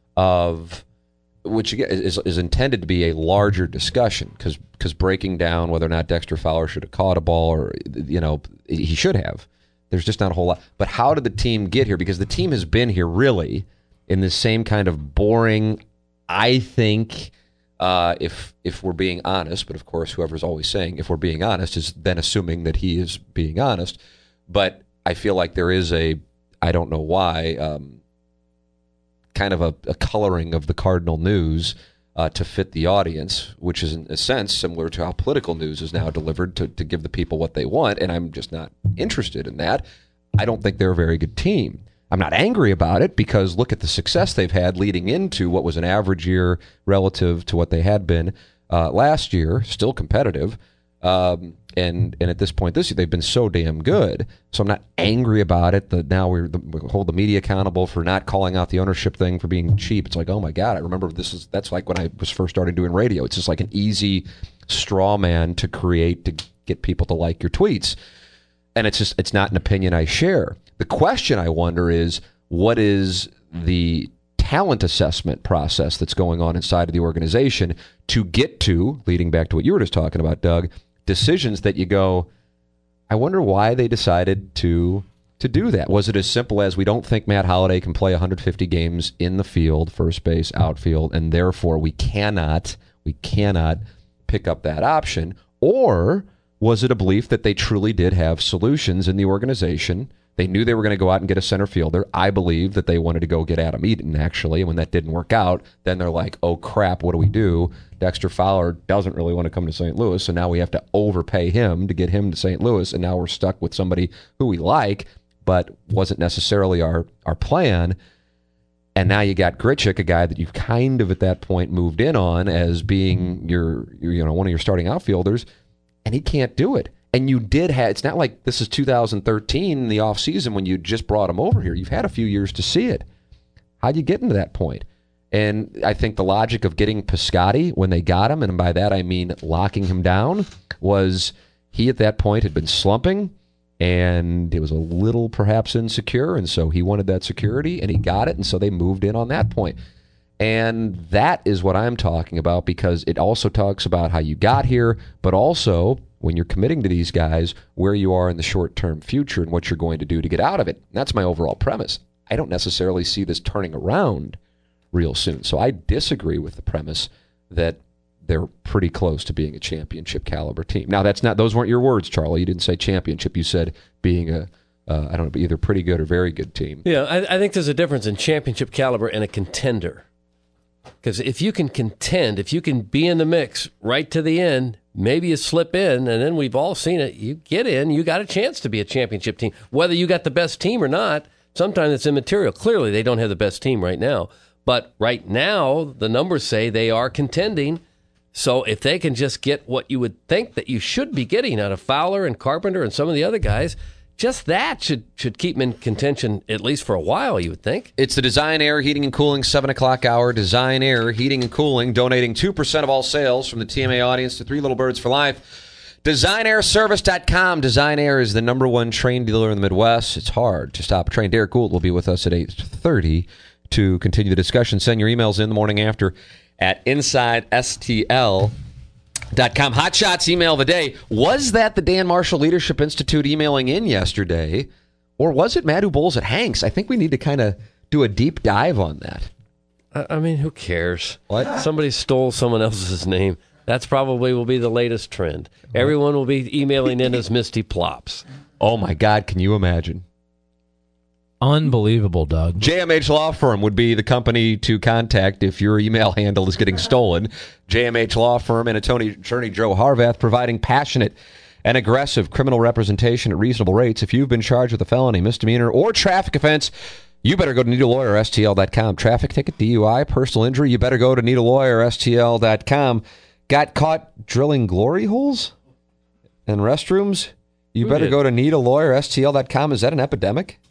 of, which again is, is intended to be a larger discussion, because because breaking down whether or not Dexter Fowler should have caught a ball, or, you know, he should have. There's just not a whole lot. But how did the team get here? Because the team has been here really in this same kind of boring, I think, uh, if if we're being honest, but of course whoever's always saying if we're being honest is then assuming that he is being honest. But I feel like there is a, I don't know why, um, kind of a, a coloring of the Cardinal news uh, to fit the audience, which is in a sense similar to how political news is now delivered to, to give the people what they want, and I'm just not interested in that. I don't think they're a very good team. I'm not angry about it, because look at the success they've had leading into what was an average year relative to what they had been uh, last year, still competitive. Um, and and at this point this year, they've been so damn good. So I'm not angry about it. That now we're the, we hold the media accountable for not calling out the ownership thing for being cheap. It's like, oh my God, I remember this is that's like when I was first starting doing radio. It's just like an easy straw man to create to get people to like your tweets. And it's just it's not an opinion I share. The question I wonder is, what is the talent assessment process that's going on inside of the organization to get to, leading back to what you were just talking about, Doug, decisions that you go, I wonder why they decided to to do that. Was it as simple as we don't think Matt Holliday can play one hundred fifty games in the field, first base, outfield, and therefore we cannot we cannot pick up that option? Or was it a belief that they truly did have solutions in the organization? They knew they were going to go out and get a center fielder. I believe that they wanted to go get Adam Eaton, actually. And when that didn't work out, then they're like, oh, crap, what do we do? Dexter Fowler doesn't really want to come to Saint Louis, so now we have to overpay him to get him to Saint Louis, and now we're stuck with somebody who we like, but wasn't necessarily our, our plan. And now you got Grichuk, a guy that you've kind of at that point moved in on as being your, your you know one of your starting outfielders, and he can't do it. And you did have, it's not like this is two thousand thirteen in the offseason when you just brought him over here. You've had a few years to see it. How'd you get into that point? And I think the logic of getting Piscotty when they got him, and by that I mean locking him down, was he at that point had been slumping, and it was a little perhaps insecure, and so he wanted that security, and he got it, and so they moved in on that point. And that is what I'm talking about, because it also talks about how you got here, but also when you're committing to these guys, where you are in the short-term future and what you're going to do to get out of it. And that's my overall premise. I don't necessarily see this turning around real soon. So I disagree with the premise that they're pretty close to being a championship caliber team. Now, that's not; those weren't your words, Charlie. You didn't say championship. You said being a, uh, I don't know, either pretty good or very good team. Yeah, I, I think there's a difference in championship caliber and a contender. Because if you can contend, if you can be in the mix right to the end, maybe you slip in, and then we've all seen it. You get in, you got a chance to be a championship team. Whether you got the best team or not, sometimes it's immaterial. Clearly, they don't have the best team right now. But right now, the numbers say they are contending. So if they can just get what you would think that you should be getting out of Fowler and Carpenter and some of the other guys, just that should should keep them in contention at least for a while, you would think. It's the Design Air Heating and Cooling seven o'clock hour. Design Air Heating and Cooling, donating two percent of all sales from the T M A audience to Three Little Birds for Life. Design Air Service dot com. Design Air is the number one train dealer in the Midwest. It's hard to stop a train. Derek Gould will be with us at eight thirty to continue the discussion. Send your emails in the morning after at inside S T L dot com. Hot Shots email of the day. Was that the Dan Marshall Leadership Institute emailing in yesterday, or was it Madhu Bowles at Hanks? I think we need to kind of do a deep dive on that. I mean, who cares? What? Somebody stole someone else's name. That's probably will be the latest trend. Everyone will be emailing in as Misty Plops. Oh, my God. Can you imagine? Unbelievable, Doug. J M H Law Firm would be the company to contact if your email handle is getting stolen. J M H Law Firm and attorney, attorney Joe Harvath providing passionate and aggressive criminal representation at reasonable rates. If you've been charged with a felony, misdemeanor, or traffic offense, you better go to need a lawyer S T L dot com. Traffic ticket, D U I, personal injury, you better go to need a lawyer S T L dot com. Got caught drilling glory holes and restrooms? You Who better did? go to need a lawyer S T L dot com. Is that an epidemic?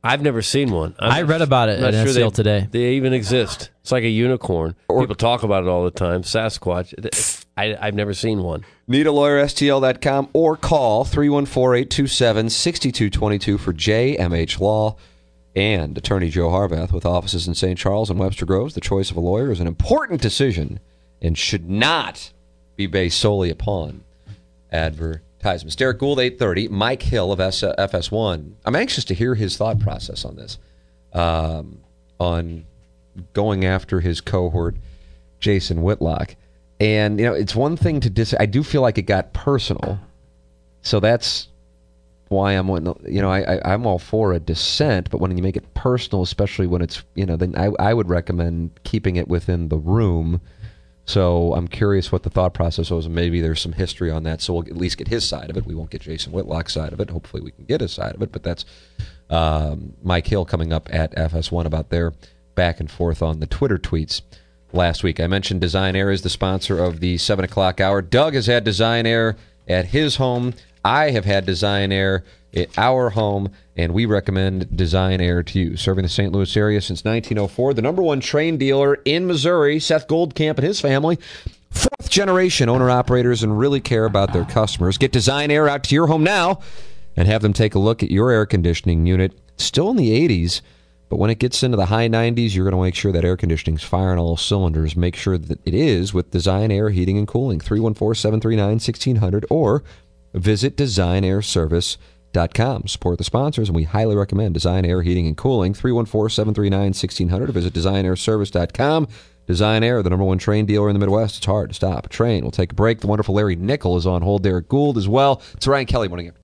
I've never seen one. I'm I read about it I'm not at sure N C L they, today. They even exist. It's like a unicorn. People talk about it all the time. Sasquatch. I, I've never seen one. Need a lawyer, S T L dot com, or call three one four, eight two seven, six two two two for J M H Law. And Attorney Joe Harbath with offices in Saint Charles and Webster Groves. The choice of a lawyer is an important decision and should not be based solely upon advertisements. Derek Gould, eight thirty. Mike Hill of S- F S one. I'm anxious to hear his thought process on this, um, on going after his cohort, Jason Whitlock. And, you know, it's one thing to dis. I do feel like it got personal. So that's why I'm, you know, I, I, I'm all for a dissent. But when you make it personal, especially when it's, you know, then I, I would recommend keeping it within the room. So I'm curious what the thought process was, and maybe there's some history on that, so we'll at least get his side of it. We won't get Jason Whitlock's side of it. Hopefully we can get his side of it, but that's um, Mike Hill coming up at F S one about their back and forth on the Twitter tweets last week. I mentioned Design Air is the sponsor of the seven o'clock hour. Doug has had Design Air at his home. I have had Design Air at our home, and we recommend Design Air to you. Serving the Saint Louis area since nineteen oh four, the number one train dealer in Missouri, Seth Goldcamp and his family, fourth generation owner-operators, and really care about their customers. Get Design Air out to your home now and have them take a look at your air conditioning unit. It's still in the eighties, but when it gets into the high nineties, you're going to make sure that air conditioning's firing all cylinders. Make sure that it is with Design Air Heating and Cooling. three one four, seven three nine, one six zero zero or visit design air service dot com. Support the sponsors, and we highly recommend Design Air Heating and Cooling. three one four, seven three nine, one six zero zero or visit design air service dot com. Design Air, the number one train dealer in the Midwest. It's hard to stop a train. We'll take a break. The wonderful Larry Nickel is on hold. Derek Gould as well. It's Ryan Kelly morning.